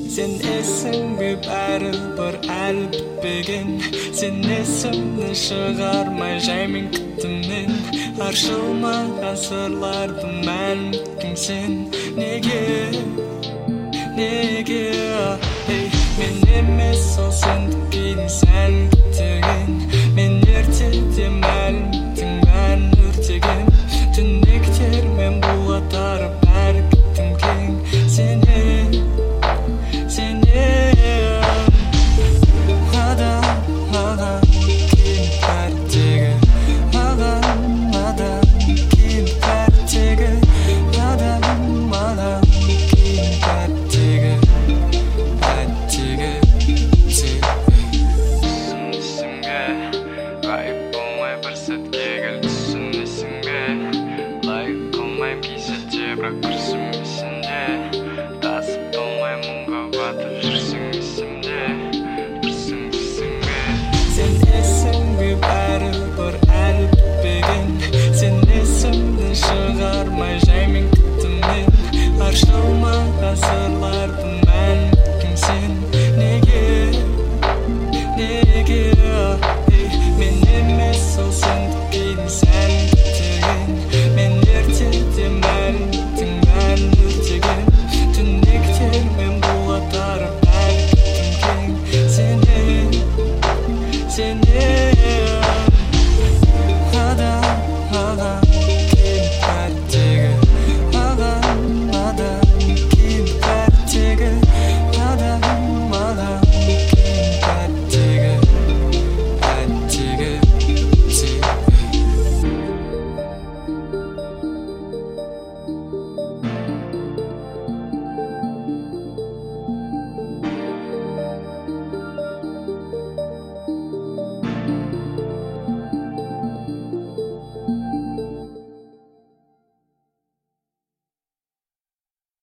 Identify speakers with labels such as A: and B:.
A: Сен есіңде бәрібір әлі бітпеген. Сен есімді шығармай жаймен күттім мен. Аршылмаған сырларды мәлім еттің сен. Неге ей, мен емес ол сендік кейдің сән бітеген.